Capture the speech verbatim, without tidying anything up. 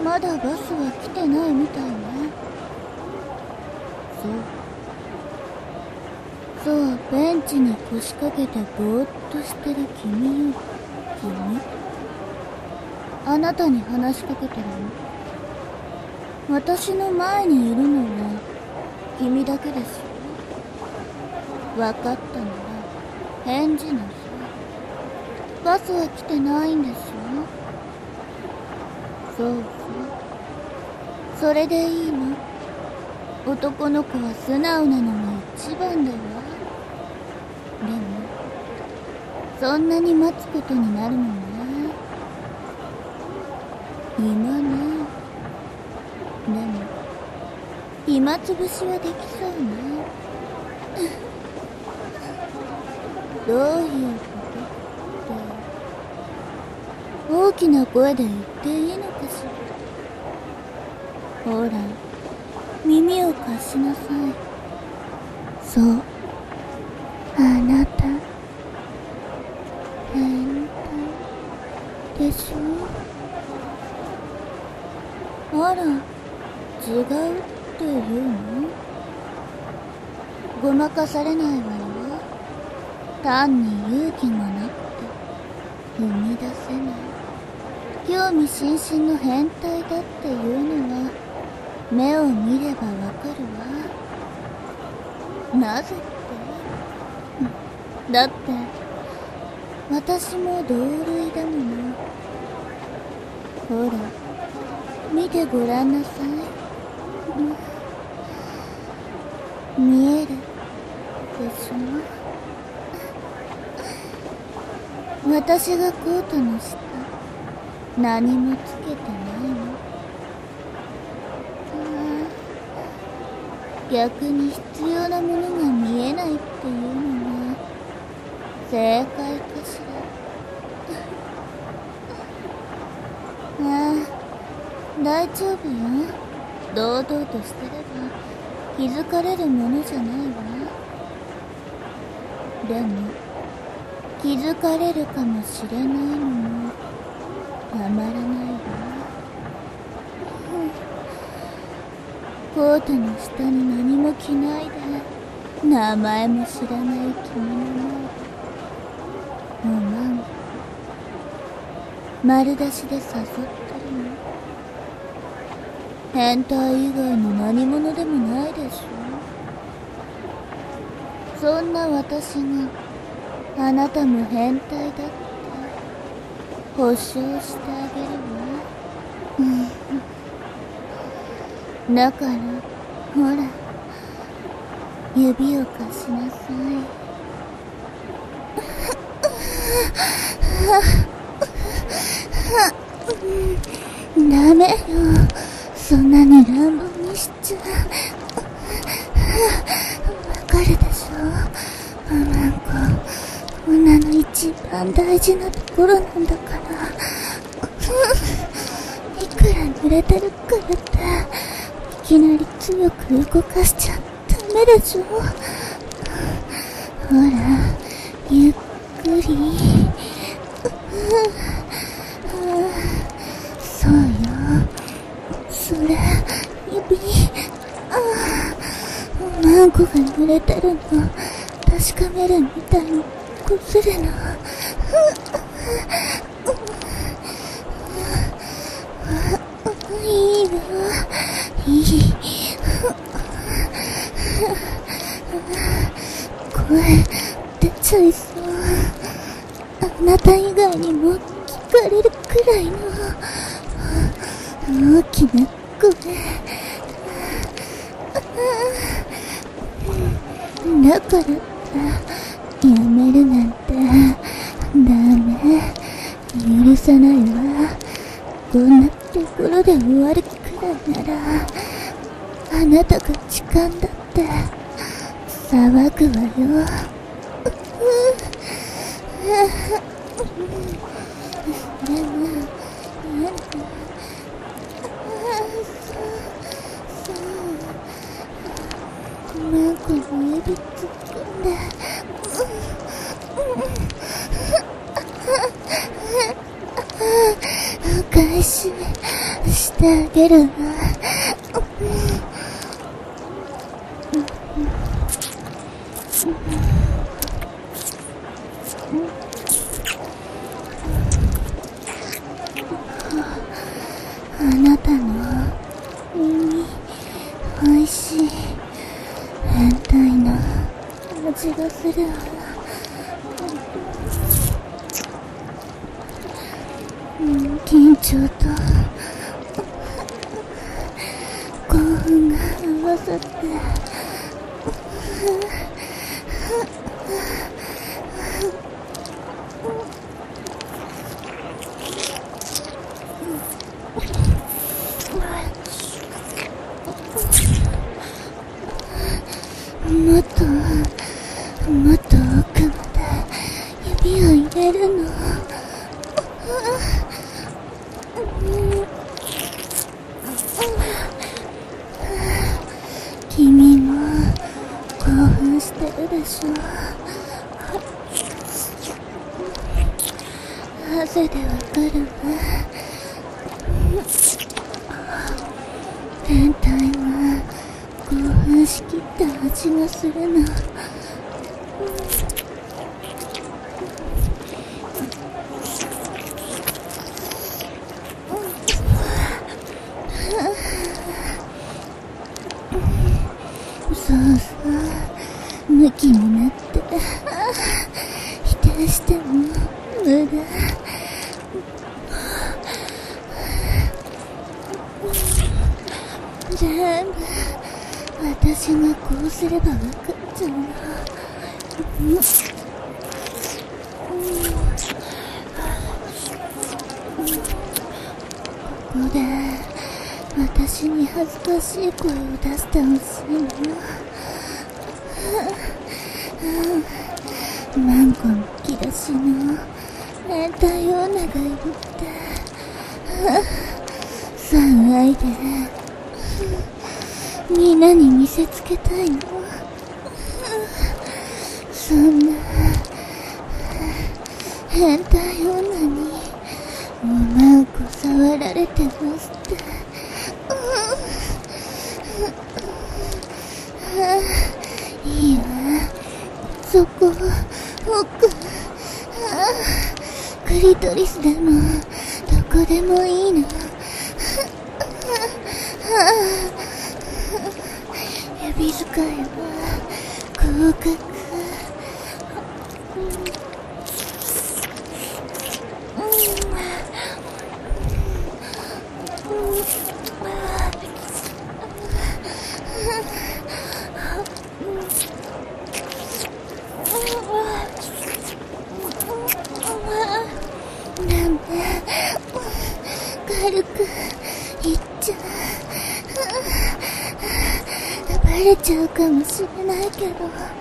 まだバスは来てないみたいね。そうそう、ベンチに腰掛けてぼーっとしてる君よ。君、あなたに話しかけてるの。私の前にいるのは君だけですよ。分かったなら返事なさい。バスは来てないんですよ。そうそう、それでいいの。男の子は素直なのが一番だわ。でもそんなに待つことになるのね。今ね。でも暇つぶしはできそうね。どういうことって大きな声で言っていいのかしら。ほら、耳を貸しなさい。そう、あなた変態でしょ。あら、違うって言うの？ごまかされないわよ。単に勇気がなくて踏み出せない、興味津々の変態だっていうのは目を見ればわかるわ。なぜって？だって私も同類だもの。ほら、見てごらんなさい。見えるでしょ。私がコートの下何もつけてないの。逆に必要なものが見えないっていうのが正解かしら。ああ、大丈夫よ。堂々としてれば気づかれるものじゃないわ。でも気づかれるかもしれないのもたまらないわ。コートの下に何も着ないで名前も知らない君の前でおまん丸出しで誘ってるの。変態以外の何者でもないでしょ。そんな私があなたも変態だって保証してあげるわ。だからほら、指を貸しなさい。ダメよ、そんなに乱暴にしちゃ。わかるでしょ。なんか女の一番大事なところなんだから。いくら濡れてるからっていきなり強く動かしちゃダメでしょ。ほら、ゆっくり。そうよ、それ、指。ああ、マンコが濡れてるの確かめるみたいにこするの。いいわ、いい。声出ちゃいそう。あなた以外にも聞かれるくらいの大きな声だからってやめるなんてダメ、許さないわ。こんなところで終わるくらいならあなたが痴漢だって騒ぐわよ。でもなんかそうそうマンコに指突っ込んでお返ししてあげるわ。あなたの耳、おいしい変態な味がするわ。緊張と興奮が合わさってもっともっと奥まで指を入れるの。君も興奮してるでしょ。汗でわかるわ。変態は興奮しきった味がするの。そうそう、ムキになって否定しても無駄。全部私がこうすれば分かっちゃうの。ここで私に恥ずかしい声を出してほしいの。何個むき出しの変態女がいるって騒いでみんなに見せつけたいの。そんな変態女におまんこ触られてますって。いいわ、そこ奥、クリトリスでもどこでもいいの。指使いは合格。なんで軽くいっちゃう。バレちゃうかもしれないけど。